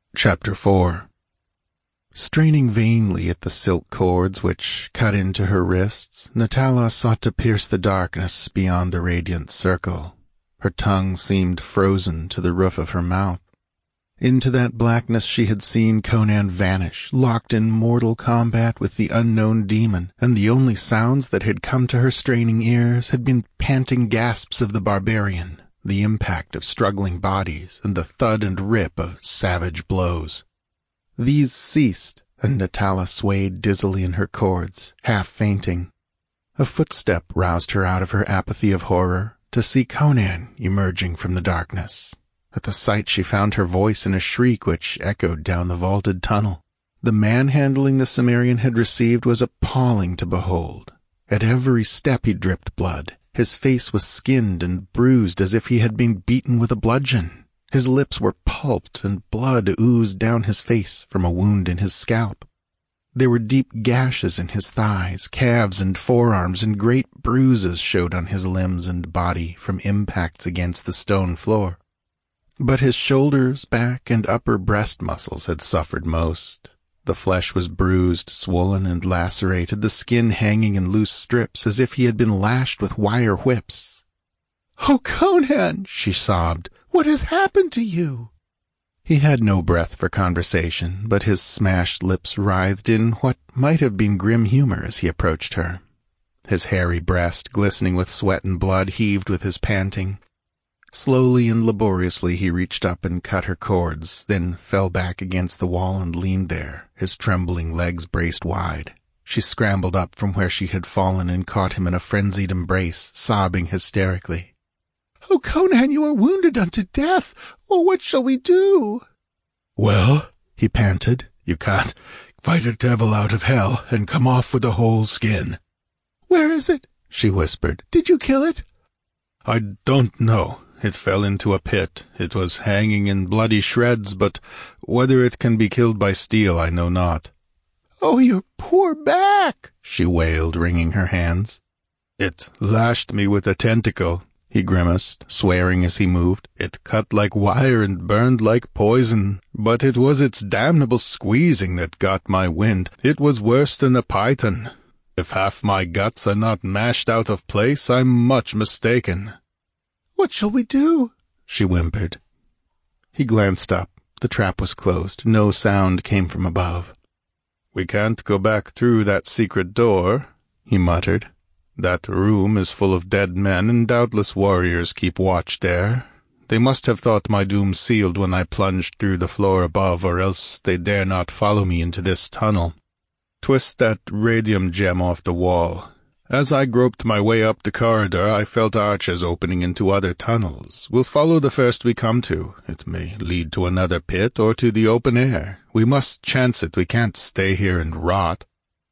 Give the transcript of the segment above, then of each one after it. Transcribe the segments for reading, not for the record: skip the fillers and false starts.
Chapter 4. Straining vainly at the silk cords which cut into her wrists, Natala sought to pierce the darkness beyond the radiant circle. Her tongue seemed frozen to the roof of her mouth. Into that blackness she had seen Conan vanish, locked in mortal combat with the unknown demon, and the only sounds that had come to her straining ears had been panting gasps of the barbarian, the impact of struggling bodies, and the thud and rip of savage blows. These ceased, and Natala swayed dizzily in her cords, half fainting. A footstep roused her out of her apathy of horror, to see Conan emerging from the darkness. At the sight she found her voice in a shriek which echoed down the vaulted tunnel. The manhandling the Cimmerian had received was appalling to behold. At every step he dripped blood. His face was skinned and bruised as if he had been beaten with a bludgeon. His lips were pulped, and blood oozed down his face from a wound in his scalp. There were deep gashes in his thighs, calves, and forearms, and great bruises showed on his limbs and body from impacts against the stone floor. But his shoulders, back, and upper breast muscles had suffered most. The flesh was bruised, swollen, and lacerated, the skin hanging in loose strips as if he had been lashed with wire whips. "Oh, Conan," she sobbed, "what has happened to you?" He had no breath for conversation, but his smashed lips writhed in what might have been grim humor as he approached her. His hairy breast, glistening with sweat and blood, heaved with his panting. Slowly and laboriously he reached up and cut her cords, then fell back against the wall and leaned there, his trembling legs braced wide. She scrambled up from where she had fallen and caught him in a frenzied embrace, sobbing hysterically. "Oh, Conan, you are wounded unto death! Oh, what shall we do?" "Well," he panted, "you can't fight a devil out of hell and come off with a whole skin." "Where is it?" she whispered. "Did you kill it?" "I don't know. It fell into a pit. It was hanging in bloody shreds, but whether it can be killed by steel I know not." "Oh, your poor back!" she wailed, wringing her hands. "It lashed me with a tentacle," he grimaced, swearing as he moved. "It cut like wire and burned like poison, but it was its damnable squeezing that got my wind. It was worse than a python. If half my guts are not mashed out of place, I'm much mistaken." "What shall we do?" she whimpered. He glanced up. The trap was closed. No sound came from above. "We can't go back through that secret door," he muttered. "That room is full of dead men, and doubtless warriors keep watch there. They must have thought my doom sealed when I plunged through the floor above, or else they dare not follow me into this tunnel. Twist that radium gem off the wall." As I groped my way up the corridor, I felt arches opening into other tunnels. We'll follow the first we come to. It may lead to another pit or to the open air. We must chance it. We can't stay here and rot.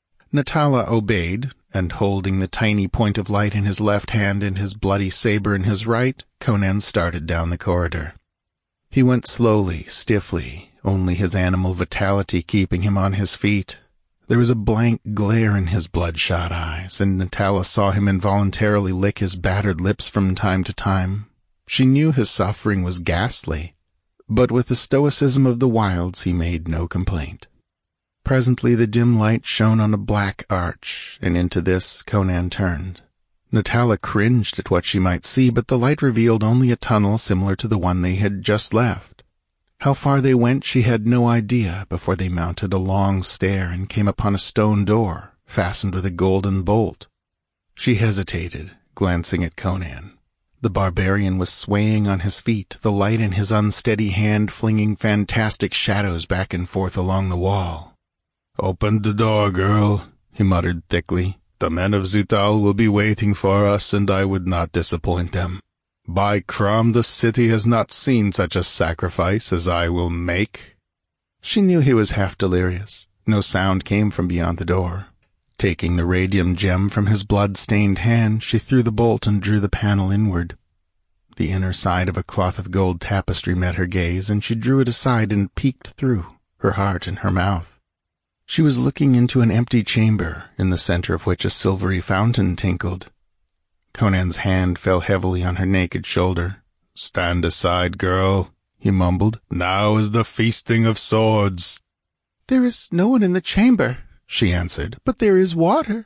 Natala obeyed, and holding the tiny point of light in his left hand and his bloody saber in his right, Conan started down the corridor. He went slowly, stiffly, only his animal vitality keeping him on his feet. There was a blank glare in his bloodshot eyes, and Natala saw him involuntarily lick his battered lips from time to time. She knew his suffering was ghastly, but with the stoicism of the wilds he made no complaint. Presently the dim light shone on a black arch, and into this Conan turned. Natala cringed at what she might see, but the light revealed only a tunnel similar to the one they had just left. How far they went she had no idea before they mounted a long stair and came upon a stone door, fastened with a golden bolt. She hesitated, glancing at Conan. The barbarian was swaying on his feet, the light in his unsteady hand flinging fantastic shadows back and forth along the wall. "Open the door, girl," he muttered thickly. "The men of Zutal will be waiting for us, and I would not disappoint them. By Crom, the city has not seen such a sacrifice as I will make." She knew he was half delirious. No sound came from beyond the door. Taking the radium gem from his blood-stained hand, she threw the bolt and drew the panel inward. The inner side of a cloth of gold tapestry met her gaze, and she drew it aside and peeked through, her heart in her mouth. She was looking into an empty chamber, in the center of which a silvery fountain tinkled. Conan's hand fell heavily on her naked shoulder. "Stand aside, girl," he mumbled. "Now is the feasting of swords." "There is no one in the chamber," she answered, "but there is water."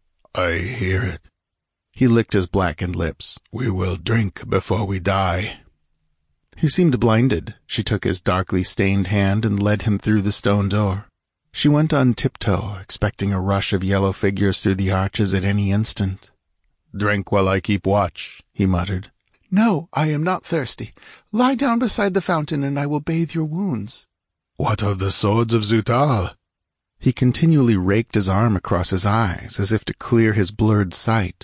"I hear it." He licked his blackened lips. "We will drink before we die." He seemed blinded. She took his darkly stained hand and led him through the stone door. She went on tiptoe, expecting a rush of yellow figures through the arches at any instant. "Drink while I keep watch," he muttered. "No, I am not thirsty. Lie down beside the fountain and I will bathe your wounds." "What of the swords of Zutal?" He continually raked his arm across his eyes, as if to clear his blurred sight.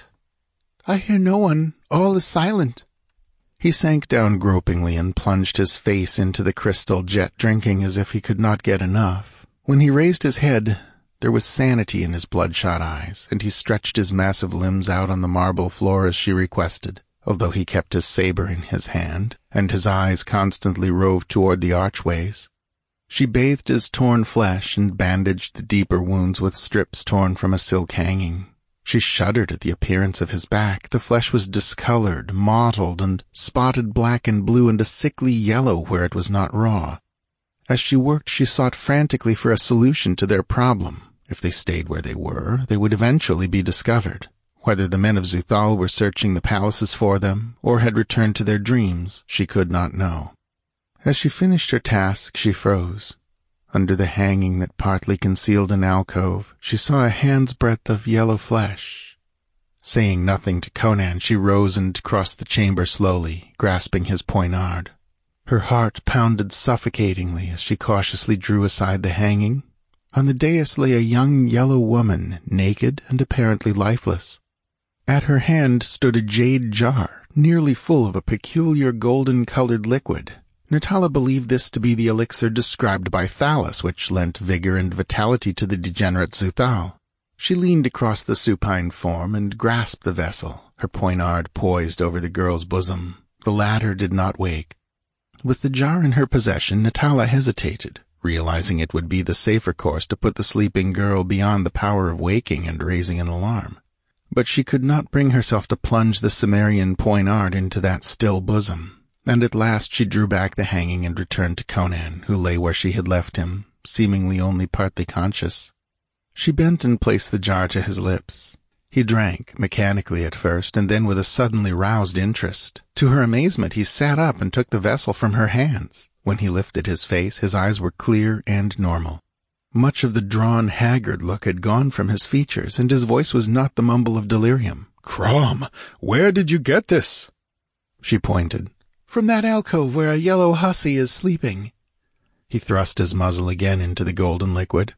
"I hear no one. All is silent." He sank down gropingly and plunged his face into the crystal jet, drinking as if he could not get enough. When he raised his head, there was sanity in his bloodshot eyes, and he stretched his massive limbs out on the marble floor as she requested, although he kept his saber in his hand, and his eyes constantly roved toward the archways. She bathed his torn flesh and bandaged the deeper wounds with strips torn from a silk hanging. She shuddered at the appearance of his back. The flesh was discolored, mottled, and spotted black and blue and a sickly yellow where it was not raw. As she worked, she sought frantically for a solution to their problem. If they stayed where they were, they would eventually be discovered. Whether the men of Zuthal were searching the palaces for them, or had returned to their dreams, she could not know. As she finished her task, she froze. Under the hanging that partly concealed an alcove, she saw a hand's breadth of yellow flesh. Saying nothing to Conan, she rose and crossed the chamber slowly, grasping his poignard. Her heart pounded suffocatingly as she cautiously drew aside the hanging. On the dais lay a young yellow woman, naked and apparently lifeless. At her hand stood a jade jar, nearly full of a peculiar golden-colored liquid. Natala believed this to be the elixir described by Thalus, which lent vigor and vitality to the degenerate Zuthal. She leaned across the supine form and grasped the vessel, her poignard poised over the girl's bosom. The latter did not wake. With the jar in her possession, Natala hesitated, realizing it would be the safer course to put the sleeping girl beyond the power of waking and raising an alarm. But she could not bring herself to plunge the Cimmerian poignard into that still bosom, and at last she drew back the hanging and returned to Conan, who lay where she had left him, seemingly only partly conscious. She bent and placed the jar to his lips. He drank, mechanically at first, and then with a suddenly roused interest. To her amazement, he sat up and took the vessel from her hands. When he lifted his face, his eyes were clear and normal. Much of the drawn, haggard look had gone from his features, and his voice was not the mumble of delirium. "Crom, where did you get this?" She pointed. "From that alcove where a yellow hussy is sleeping." He thrust his muzzle again into the golden liquid.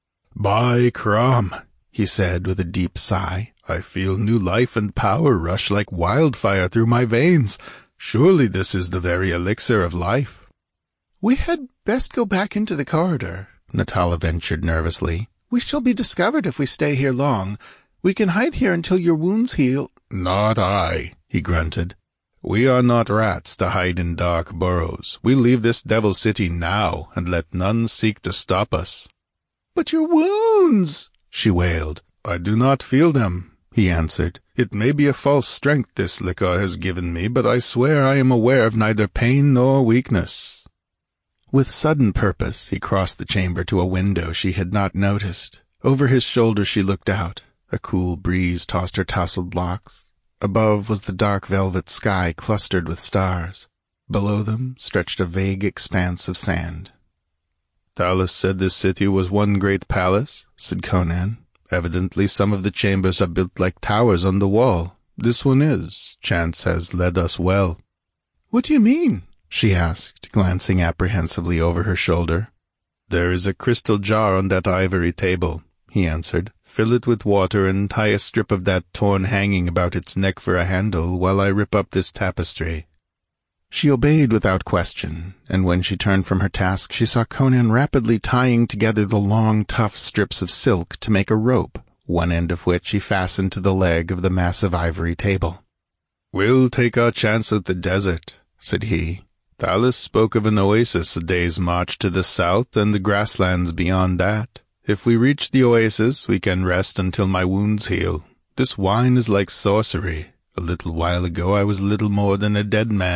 "By Crom," he said with a deep sigh, "I feel new life and power rush like wildfire through my veins. Surely this is the very elixir of life." "We had best go back into the corridor," Natala ventured nervously. "We shall be discovered if we stay here long. We can hide here until your wounds heal." "Not I," he grunted. "We are not rats to hide in dark burrows. We leave this devil city now, and let none seek to stop us." "But your wounds!" she wailed. "I do not feel them," he answered. "It may be a false strength this liquor has given me, but I swear I am aware of neither pain nor weakness." With sudden purpose, he crossed the chamber to a window she had not noticed. Over his shoulder she looked out. A cool breeze tossed her tousled locks. Above was the dark velvet sky clustered with stars. Below them stretched a vague expanse of sand. "Thalus said this city was one great palace," said Conan. "Evidently some of the chambers are built like towers on the wall. This one is. Chance has led us well." "What do you mean?" she asked, glancing apprehensively over her shoulder. "There is a crystal jar on that ivory table," he answered. "Fill it with water and tie a strip of that torn hanging about its neck for a handle while I rip up this tapestry." She obeyed without question, and when she turned from her task she saw Conan rapidly tying together the long, tough strips of silk to make a rope, one end of which he fastened to the leg of the massive ivory table. "We'll take our chance at the desert," said he. "Thalus spoke of an oasis a day's march to the south and the grasslands beyond that. If we reach the oasis, we can rest until my wounds heal. This wine is like sorcery. A little while ago I was little more than a dead man.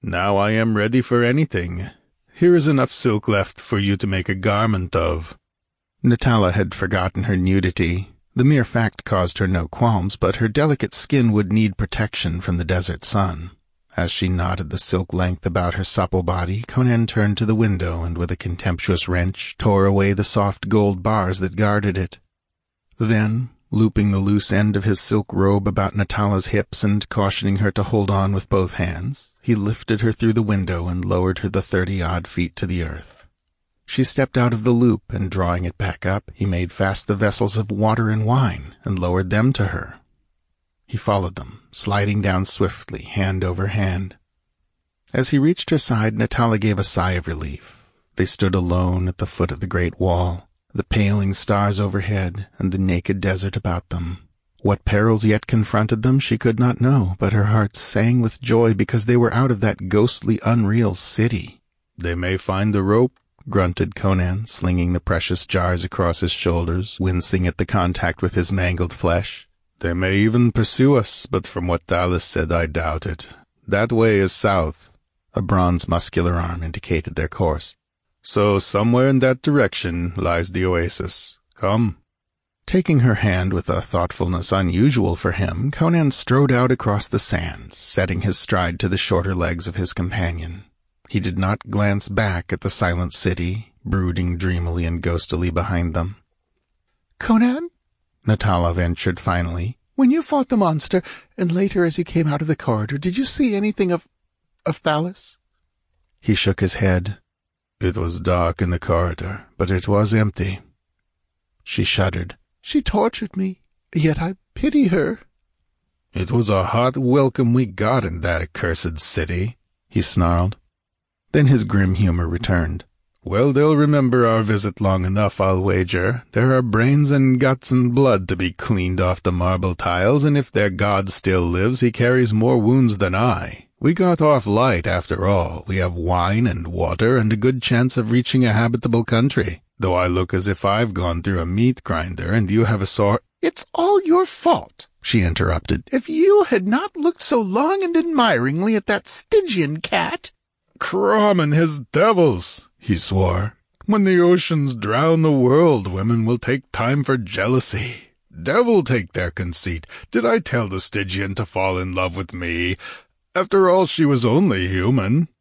Now I am ready for anything. Here is enough silk left for you to make a garment of." Natala had forgotten her nudity. The mere fact caused her no qualms, but her delicate skin would need protection from the desert sun. As she knotted the silk length about her supple body, Conan turned to the window and with a contemptuous wrench tore away the soft gold bars that guarded it. Then, looping the loose end of his silk robe about Natala's hips and cautioning her to hold on with both hands, he lifted her through the window and lowered her the 30-odd feet to the earth. She stepped out of the loop, and drawing it back up, he made fast the vessels of water and wine and lowered them to her. He followed them, sliding down swiftly, hand over hand. As he reached her side, Natala gave a sigh of relief. They stood alone at the foot of the great wall, the paling stars overhead and the naked desert about them. What perils yet confronted them she could not know, but her heart sang with joy because they were out of that ghostly, unreal city. "They may find the rope," grunted Conan, slinging the precious jars across his shoulders, wincing at the contact with his mangled flesh. "They may even pursue us, but from what Thalis said I doubt it. That way is south." A bronze muscular arm indicated their course. "So somewhere in that direction lies the oasis. Come." Taking her hand with a thoughtfulness unusual for him, Conan strode out across the sands, setting his stride to the shorter legs of his companion. He did not glance back at the silent city, brooding dreamily and ghostily behind them. "Conan?" Natala ventured finally. "When you fought the monster, and later as you came out of the corridor, did you see anything of Thalis?" He shook his head. "It was dark in the corridor, but it was empty." She shuddered. "She tortured me, yet I pity her." "It was a hot welcome we got in that accursed city," he snarled. Then his grim humor returned. "Well, they'll remember our visit long enough, I'll wager. There are brains and guts and blood to be cleaned off the marble tiles, and if their god still lives, he carries more wounds than I. We got off light, after all. We have wine and water and a good chance of reaching a habitable country, though I look as if I've gone through a meat grinder and you have a sore—" "It's all your fault," she interrupted. "If you had not looked so long and admiringly at that Stygian cat—" "Crom and his devils," he swore. "When the oceans drown the world, women will take time for jealousy. Devil take their conceit. Did I tell the Stygian to fall in love with me? After all, she was only human."